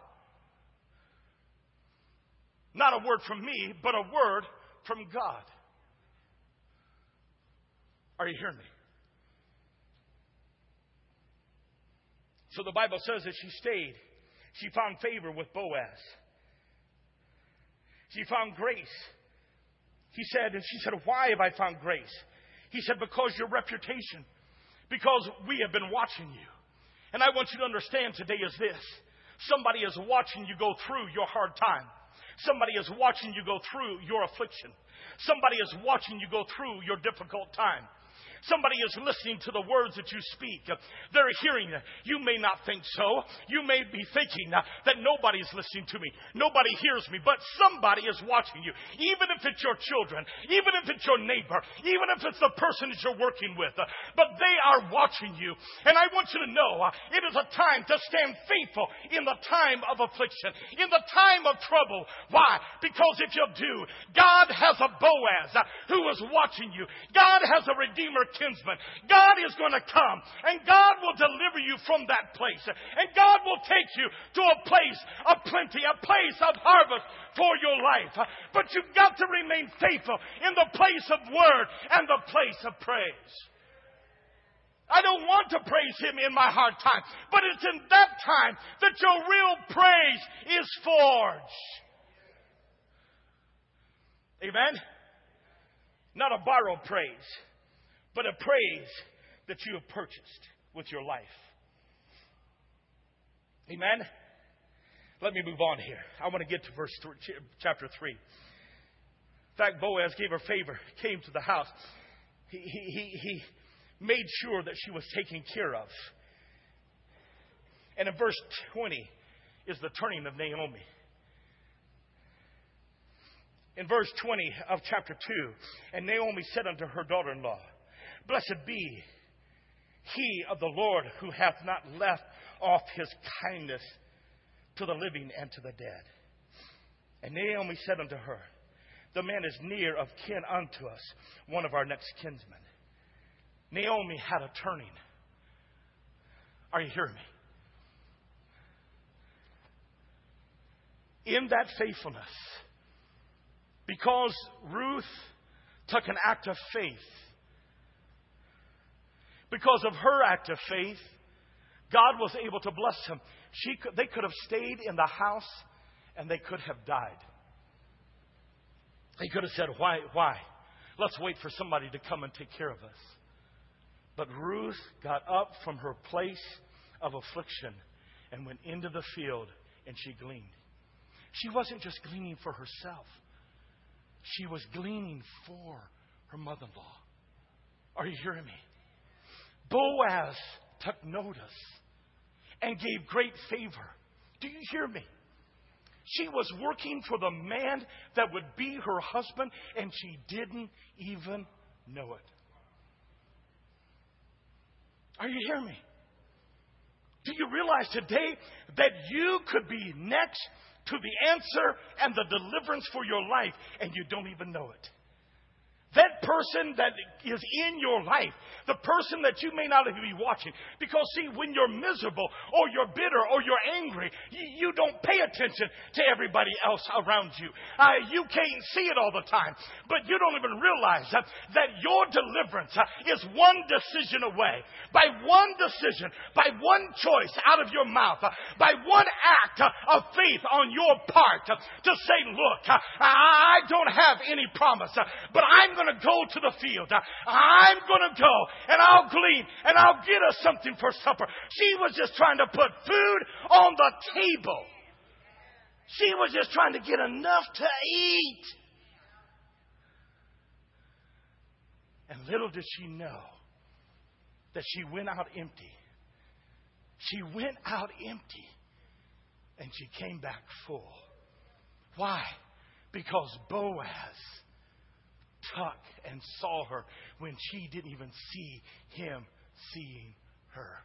Not a word from me, but a word from God. Are you hearing me? So the Bible says that she stayed. She found favor with Boaz. She found grace. He said, and she said, why have I found grace? He said, because your reputation, because we have been watching you. And I want you to understand today is this. Somebody is watching you go through your hard time. Somebody is watching you go through your affliction. Somebody is watching you go through your difficult time. Somebody is listening to the words that you speak. They're hearing you. You may not think so. You may be thinking that nobody's listening to me. Nobody hears me. But somebody is watching you. Even if it's your children. Even if it's your neighbor. Even if it's the person that you're working with. But they are watching you. And I want you to know it is a time to stand faithful in the time of affliction. In the time of trouble. Why? Because if you do, God has a Boaz who is watching you. God has a Redeemer kinsman. God is going to come and God will deliver you from that place. And God will take you to a place of plenty, a place of harvest for your life. But you've got to remain faithful in the place of word and the place of praise. I don't want to praise Him in my hard time, but it's in that time that your real praise is forged. Amen? Not a borrowed praise, but a praise that you have purchased with your life. Amen? Let me move on here. I want to get to chapter 3. In fact, Boaz gave her favor, came to the house. He made sure that she was taken care of. And in verse 20 is the turning of Naomi. In verse 20 of chapter 2, and Naomi said unto her daughter-in-law, Blessed be he of the Lord who hath not left off his kindness to the living and to the dead. And Naomi said unto her, The man is near of kin unto us, one of our next kinsmen. Naomi had a turning. Are you hearing me? In that faithfulness, because Ruth took an act of faith, because of her act of faith, God was able to bless him. They could have stayed in the house and they could have died. They could have said, why? Let's wait for somebody to come and take care of us. But Ruth got up from her place of affliction and went into the field and she gleaned. She wasn't just gleaning for herself. She was gleaning for her mother-in-law. Are you hearing me? Boaz took notice and gave great favor. Do you hear me? She was working for the man that would be her husband, and she didn't even know it. Are you hearing me? Do you realize today that you could be next to the answer and the deliverance for your life, and you don't even know it? That person that is in your life, the person that you may not be watching. Because, see, when you're miserable or you're bitter or you're angry, you don't pay attention to everybody else around you. You can't see it all the time. But you don't even realize that your deliverance is one decision away. By one decision, by one choice out of your mouth, by one act of faith on your part to say, look, I don't have any promise, but I'm going to go to the field. I'm going to go and I'll glean and I'll get us something for supper. She was just trying to put food on the table. She was just trying to get enough to eat. And little did she know that she went out empty. She went out empty and she came back full. Why? Because Boaz took and saw her when she didn't even see him seeing her.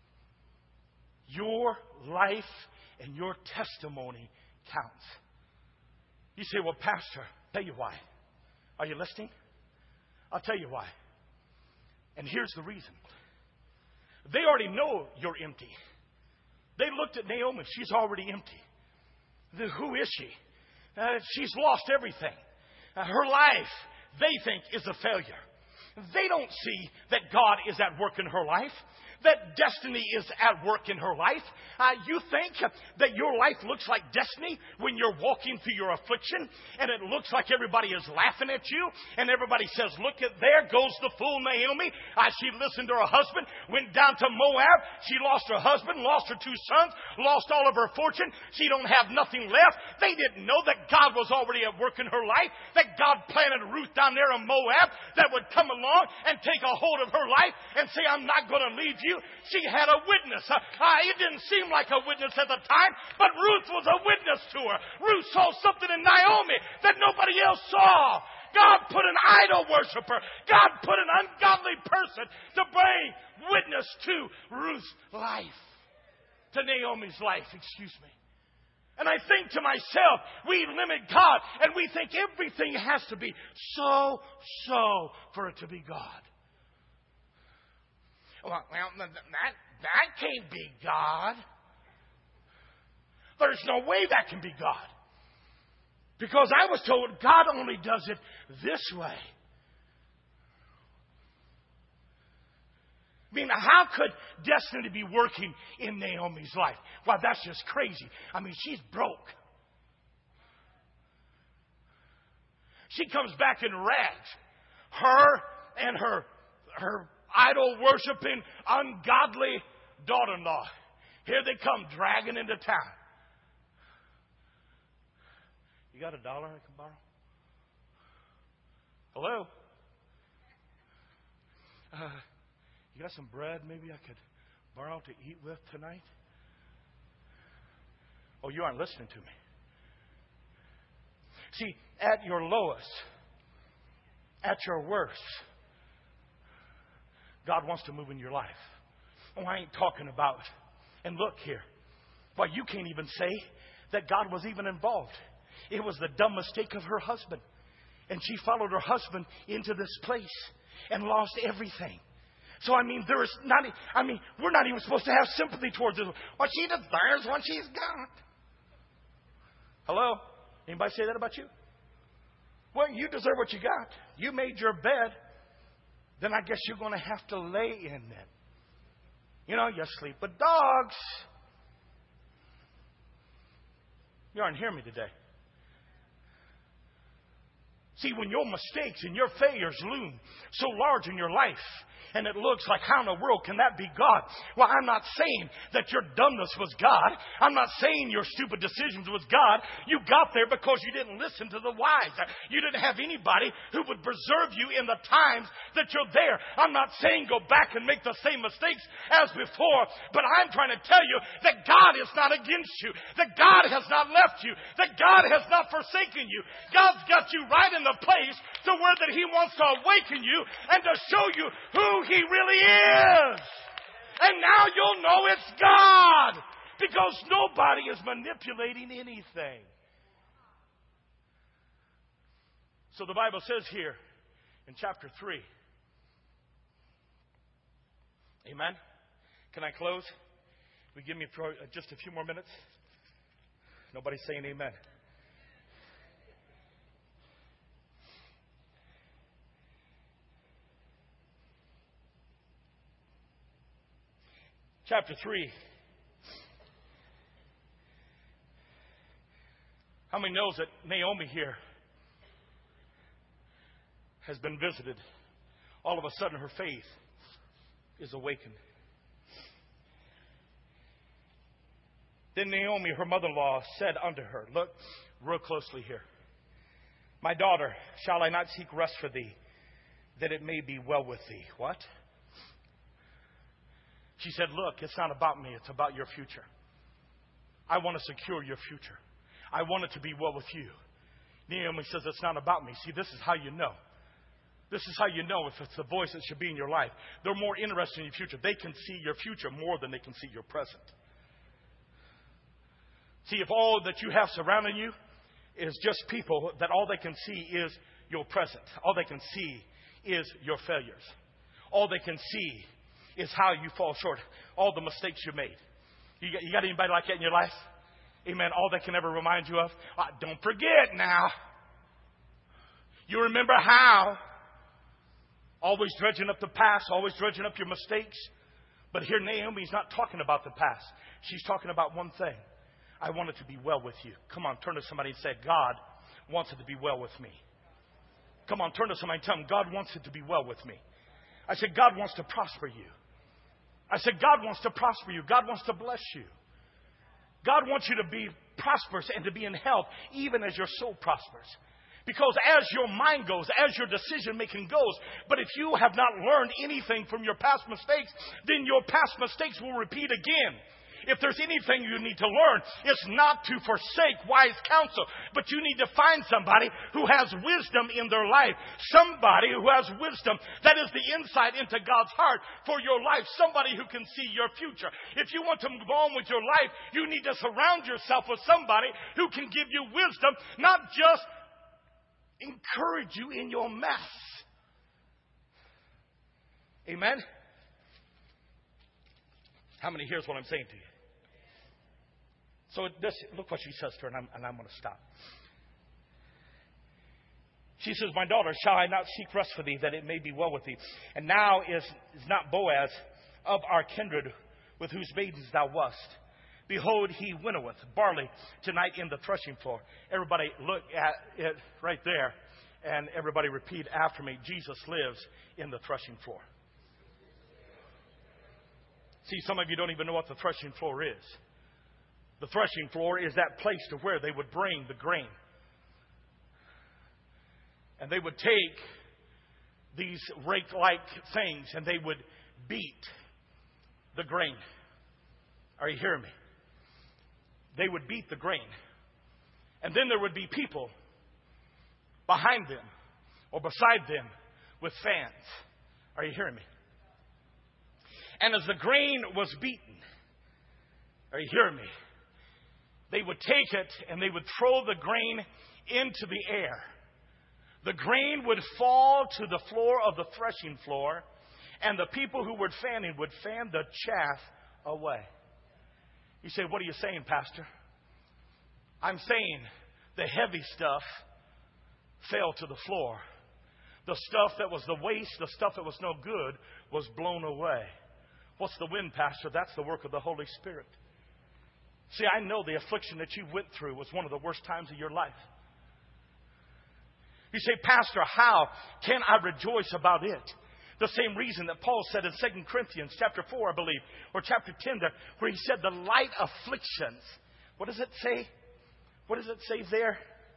Your life and your testimony counts. You say, well, Pastor, tell you why. Are you listening? I'll tell you why. And here's the reason. They already know you're empty. They looked at Naomi. She's already empty. Who is she? She's lost everything. Her life, they think, is a failure. They don't see that God is at work in her life, that destiny is at work in her life. You think that your life looks like destiny when you're walking through your affliction, and it looks like everybody is laughing at you, and everybody says, look, there goes the fool Naomi. She listened to her husband, went down to Moab. She lost her husband, lost her 2 sons, lost all of her fortune. She don't have nothing left. They didn't know that God was already at work in her life, that God planted Ruth down there in Moab that would come along and take a hold of her life and say, I'm not going to leave you. She had a witness. It didn't seem like a witness at the time, but Ruth was a witness to her. Ruth saw something in Naomi that nobody else saw. God put an idol worshiper. God put an ungodly person to bring witness to Ruth's life. To Naomi's life, excuse me. And I think to myself, we limit God and we think everything has to be so for it to be God. Well, that can't be God. There's no way that can be God. Because I was told God only does it this way. I mean, how could destiny be working in Naomi's life? Well, that's just crazy. I mean, she's broke. She comes back in rags. Her and her idol-worshiping, ungodly daughter-in-law. Here they come dragging into town. You got $1 I can borrow? Hello? You got some bread maybe I could borrow to eat with tonight? Oh, you aren't listening to me. See, at your lowest, at your worst, God wants to move in your life. Oh, I ain't talking about, and look here, why you can't even say that God was even involved. It was the dumb mistake of her husband. And she followed her husband into this place and lost everything. So, I mean, we're not even supposed to have sympathy towards this. What she desires, what she's got. Hello? Anybody say that about you? Well, you deserve what you got. You made your bed. Then I guess you're going to have to lay in it. You know, you sleep with dogs. You aren't hearing me today. See, when your mistakes and your failures loom so large in your life, and it looks like, how in the world can that be God? Well, I'm not saying that your dumbness was God. I'm not saying your stupid decisions was God. You got there because you didn't listen to the wise. You didn't have anybody who would preserve you in the times that you're there. I'm not saying go back and make the same mistakes as before, but I'm trying to tell you that God is not against you, that God has not left you, that God has not forsaken you. God's got you right in the place to where that He wants to awaken you and to show you who He really is. And now you'll know it's God, because nobody is manipulating anything. So the Bible says here in chapter 3. Amen. Can I close? Will you give me just a few more minutes? Nobody's saying amen. Chapter 3. How many knows that Naomi here has been visited? All of a sudden her faith is awakened. Then Naomi, her mother-in-law, said unto her, look real closely here. My daughter, shall I not seek rest for thee, that it may be well with thee? What? She said, look, it's not about me. It's about your future. I want to secure your future. I want it to be well with you. Naomi says, it's not about me. See, this is how you know. This is how you know if it's the voice that should be in your life. They're more interested in your future. They can see your future more than they can see your present. See, if all that you have surrounding you is just people that all they can see is your present. All they can see is your failures. All they can see is how you fall short. All the mistakes you made. You got anybody like that in your life? Amen. All they can ever remind you of. Don't forget now. You remember how. Always dredging up the past. Always dredging up your mistakes. But here Naomi's not talking about the past. She's talking about one thing. I want it to be well with you. Come on, turn to somebody and say, God wants it to be well with me. Come on, turn to somebody and tell them, God wants it to be well with me. I said, God wants to prosper you. I said, God wants to prosper you. God wants to bless you. God wants you to be prosperous and to be in health, even as your soul prospers. Because as your mind goes, as your decision making goes, but if you have not learned anything from your past mistakes, then your past mistakes will repeat again. If there's anything you need to learn, it's not to forsake wise counsel, but you need to find somebody who has wisdom in their life. Somebody who has wisdom that is the insight into God's heart for your life. Somebody who can see your future. If you want to move on with your life, you need to surround yourself with somebody who can give you wisdom, not just encourage you in your mess. Amen? How many hears what I'm saying to you? So look what she says to her, and I'm going to stop. She says, my daughter, shall I not seek rest for thee, that it may be well with thee? And now is not Boaz of our kindred, with whose maidens thou wast. Behold, he winnoweth barley tonight in the threshing floor. Everybody look at it right there, and everybody repeat after me. Jesus lives in the threshing floor. See, some of you don't even know what the threshing floor is. The threshing floor is that place to where they would bring the grain. And they would take these rake-like things and they would beat the grain. Are you hearing me? They would beat the grain. And then there would be people behind them or beside them with fans. Are you hearing me? And as the grain was beaten, are you hearing me? They would take it and they would throw the grain into the air. The grain would fall to the floor of the threshing floor, and the people who were fanning would fan the chaff away. You say, what are you saying, Pastor? I'm saying the heavy stuff fell to the floor. The stuff that was the waste, the stuff that was no good, was blown away. What's the wind, Pastor? That's the work of the Holy Spirit. See, I know the affliction that you went through was one of the worst times of your life. You say, Pastor, how can I rejoice about it? The same reason that Paul said in 2 Corinthians chapter 4, I believe, or chapter 10 there, where he said the light afflictions. What does it say? What does it say there?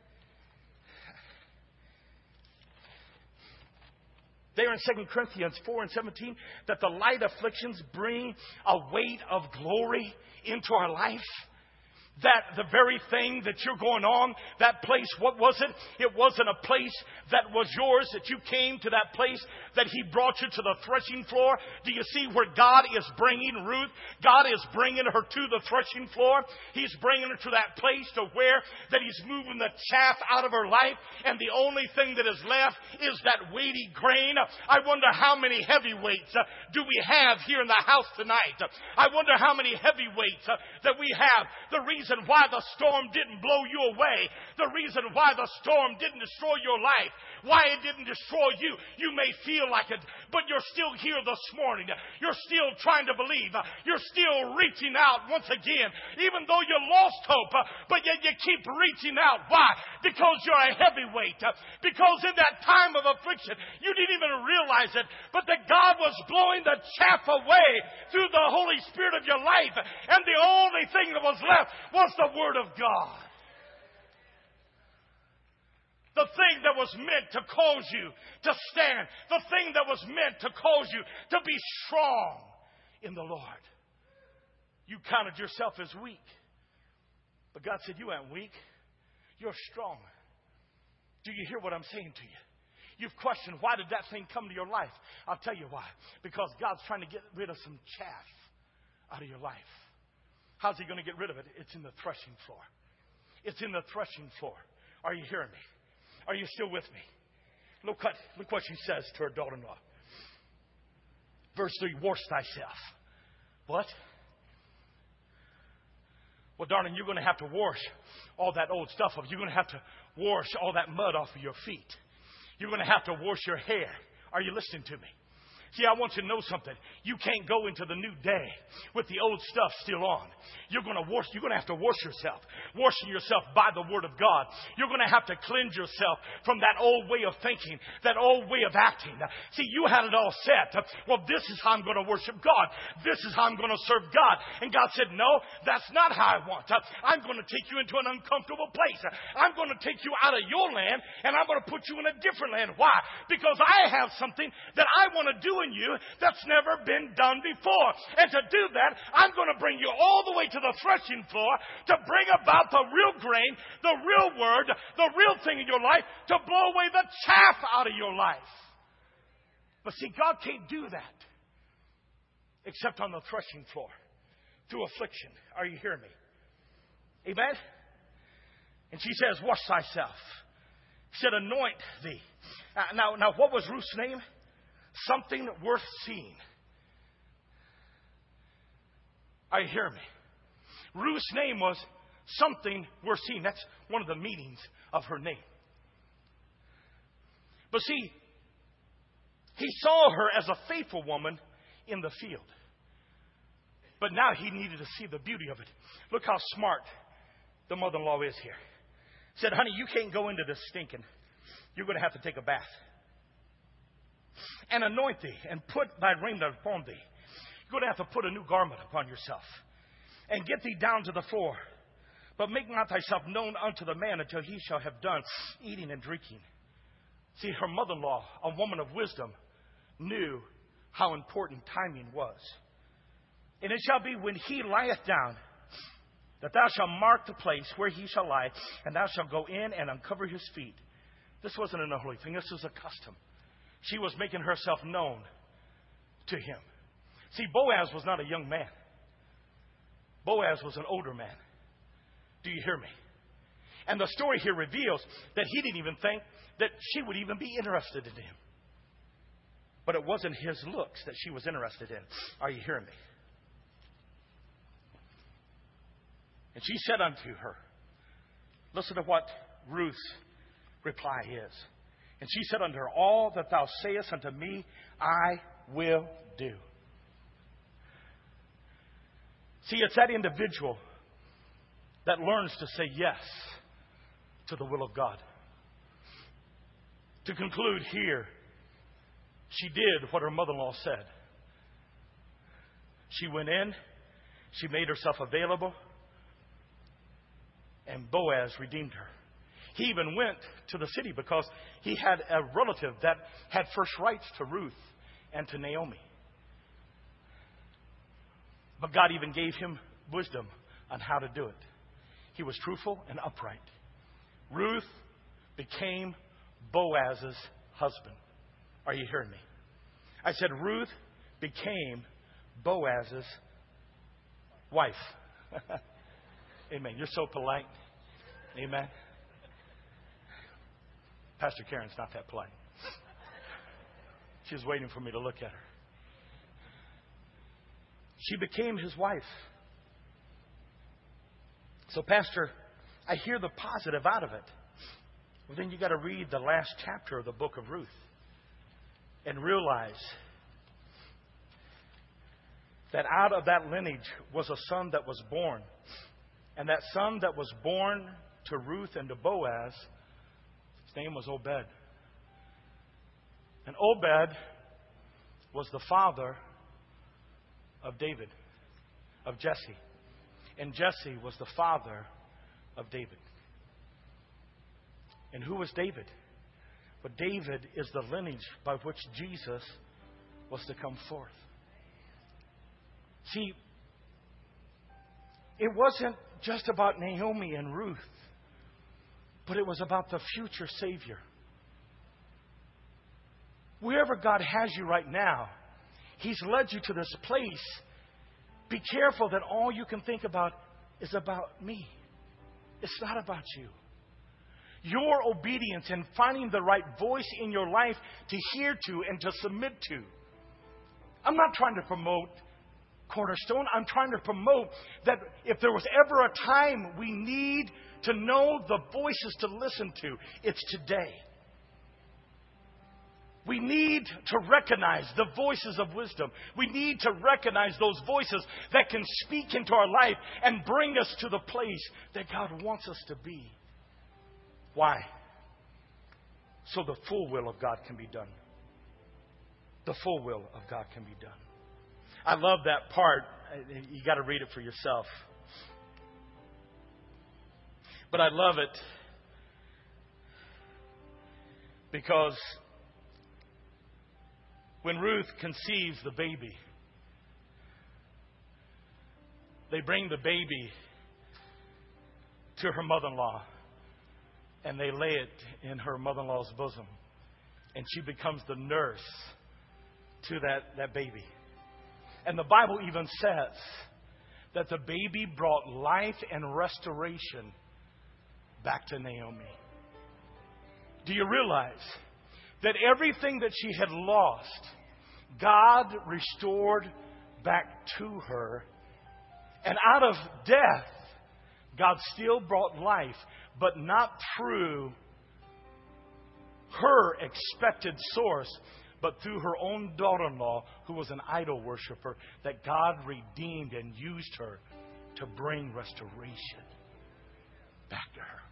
There in 2 Corinthians 4 and 17, that the light afflictions bring a weight of glory into our life. That the very thing that you're going on, that place, what was it? It wasn't a place that was yours, that you came to that place, that He brought you to the threshing floor. Do you see where God is bringing Ruth? God is bringing her to the threshing floor. He's bringing her to that place to where that He's moving the chaff out of her life, and the only thing that is left is that weighty grain. I wonder how many heavyweights do we have here in the house tonight? I wonder how many heavyweights that we have. The reason why the storm didn't blow you away, the reason why the storm didn't destroy your life, why it didn't destroy you. You may feel like it, but you're still here this morning. You're still trying to believe. You're still reaching out once again, even though you lost hope, but yet you keep reaching out. Why? Because you're a heavyweight. Because in that time of affliction, you didn't even realize it, but that God was blowing the chaff away through the Holy Spirit of your life, and the only thing that was left was the Word of God. The thing that was meant to cause you to stand. The thing that was meant to cause you to be strong in the Lord. You counted yourself as weak. But God said, you ain't weak. You're strong. Do you hear what I'm saying to you? You've questioned, why did that thing come to your life? I'll tell you why. Because God's trying to get rid of some chaff out of your life. How's He going to get rid of it? It's in the threshing floor. It's in the threshing floor. Are you hearing me? Are you still with me? Look what she says to her daughter-in-law. Verse 3, wash thyself. What? Well, darling, you're going to have to wash all that old stuff off. You're going to have to wash all that mud off of your feet. You're going to have to wash your hair. Are you listening to me? See, I want you to know something. You can't go into the new day with the old stuff still on. You're going to have to wash yourself. Washing yourself by the Word of God. You're going to have to cleanse yourself from that old way of thinking, that old way of acting. See, you had it all set. Well, this is how I'm going to worship God. This is how I'm going to serve God. And God said, no, that's not how I want. I'm going to take you into an uncomfortable place. I'm going to take you out of your land, and I'm going to put you in a different land. Why? Because I have something that I want to do in you that's never been done before. And to do that, I'm going to bring you all the way to the threshing floor to bring about the real grain, the real word, the real thing in your life, to blow away the chaff out of your life. But see, God can't do that except on the threshing floor through affliction. Are you hearing me? Amen? And she says, wash thyself. She said, anoint thee. Now, what was Ruth's name? Something worth seeing. Are you hearing me? Ruth's name was something worth seeing. That's one of the meanings of her name. But see, he saw her as a faithful woman in the field. But now he needed to see the beauty of it. Look how smart the mother-in-law is here. Said, honey, you can't go into this stinking. You're going to have to take a bath. And anoint thee, and put thy raiment upon thee. You're going to have to put a new garment upon yourself. And get thee down to the floor. But make not thyself known unto the man until he shall have done eating and drinking. See, her mother-in-law, a woman of wisdom, knew how important timing was. And it shall be when he lieth down, that thou shalt mark the place where he shall lie, and thou shalt go in and uncover his feet. This wasn't an unholy thing. This was a custom. She was making herself known to him. See, Boaz was not a young man. Boaz was an older man. Do you hear me? And the story here reveals that he didn't even think that she would even be interested in him. But it wasn't his looks that she was interested in. Are you hearing me? And she said unto her, listen to what Ruth's reply is. And she said unto her, all that thou sayest unto me, I will do. See, it's that individual that learns to say yes to the will of God. To conclude here, she did what her mother-in-law said. She went in, she made herself available, and Boaz redeemed her. He even went to the city because he had a relative that had first rights to Ruth and to Naomi. But God even gave him wisdom on how to do it. He was truthful and upright. Ruth became Boaz's husband. Are you hearing me? I said Ruth became Boaz's wife. Amen. You're so polite. Amen. Pastor Karen's not that polite. She's waiting for me to look at her. She became his wife. So, Pastor, I hear the positive out of it. Well, then you got to read the last chapter of the book of Ruth and realize that out of that lineage was a son that was born. And that son that was born to Ruth and to Boaz, his name was Obed. And Obed was the father of David, of Jesse. And Jesse was the father of David. And who was David? But David is the lineage by which Jesus was to come forth. See, it wasn't just about Naomi and Ruth, but it was about the future Savior. Wherever God has you right now, He's led you to this place. Be careful that all you can think about is about me. It's not about you. Your obedience and finding the right voice in your life to hear to and to submit to. I'm not trying to promote Cornerstone. I'm trying to promote that if there was ever a time we need to know the voices to listen to, it's today. We need to recognize the voices of wisdom. We need to recognize those voices that can speak into our life and bring us to the place that God wants us to be. Why? So the full will of God can be done. The full will of God can be done. I love that part. You got to read it for yourself. But I love it because when Ruth conceives the baby, they bring the baby to her mother-in-law and they lay it in her mother-in-law's bosom. And she becomes the nurse to that baby. And the Bible even says that the baby brought life and restoration back to Naomi. Do you realize that everything that she had lost, God restored back to her? And out of death, God still brought life, but not through her expected source, but through her own daughter-in-law, who was an idol worshiper, that God redeemed and used her to bring restoration back to her.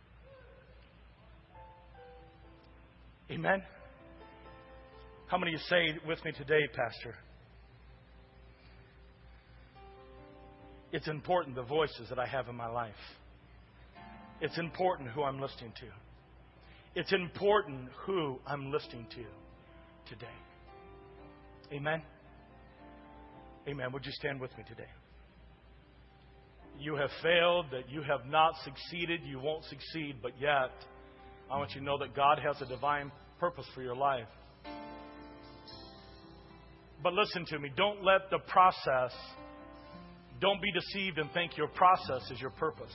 Amen? How many of you say with me today, Pastor? It's important, the voices that I have in my life. It's important who I'm listening to. It's important who I'm listening to today. Amen? Amen. Would you stand with me today? You have failed, that you have not succeeded, you won't succeed, but yet I want you to know that God has a divine purpose for your life. But listen to me, don't let the process, don't be deceived and think your process is your purpose.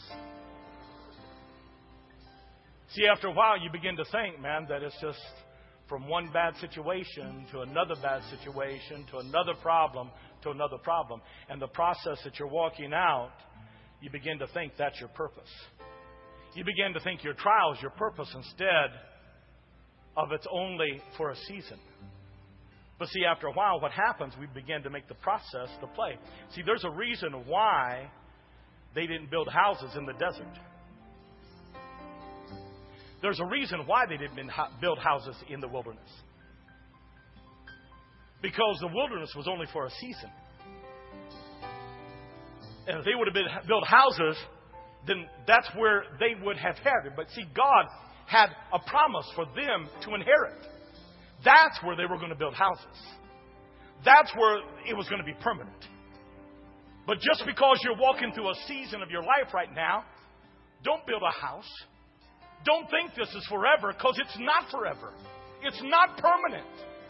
See, after a while you begin to think, man, that it's just from one bad situation to another bad situation to another problem to another problem. And the process that you're walking out, you begin to think that's your purpose. You begin to think your trial is your purpose instead of it's only for a season. But see, after a while, what happens, we begin to make the process the play. See, there's a reason why they didn't build houses in the desert. There's a reason why they didn't build houses in the wilderness. Because the wilderness was only for a season. And if they would have built houses, then that's where they would have had it. But see, God had a promise for them to inherit. That's where they were going to build houses. That's where it was going to be permanent. But just because you're walking through a season of your life right now, don't build a house. Don't think this is forever, because it's not forever. It's not permanent.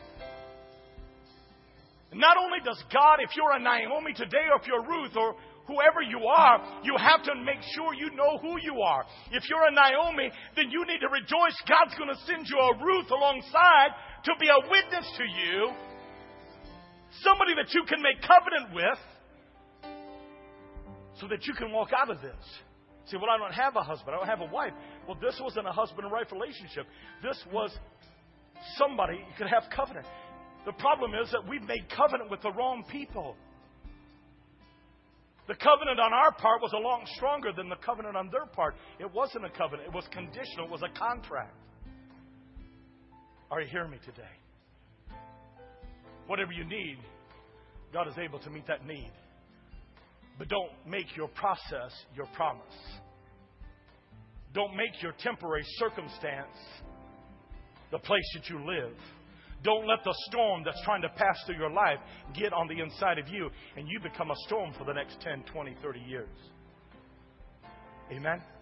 Not only does God, if you're a Naomi today, or if you're Ruth, or whoever you are, you have to make sure you know who you are. If you're a Naomi, then you need to rejoice. God's going to send you a Ruth alongside to be a witness to you. Somebody that you can make covenant with so that you can walk out of this. Say, well, I don't have a husband. I don't have a wife. Well, this wasn't a husband and wife relationship. This was somebody you could have covenant. The problem is that we've made covenant with the wrong people. The covenant on our part was a lot stronger than the covenant on their part. It wasn't a covenant. It was conditional. It was a contract. Are you hearing me today? Whatever you need, God is able to meet that need. But don't make your process your promise. Don't make your temporary circumstance the place that you live. Don't let the storm that's trying to pass through your life get on the inside of you and you become a storm for the next 10, 20, 30 years. Amen?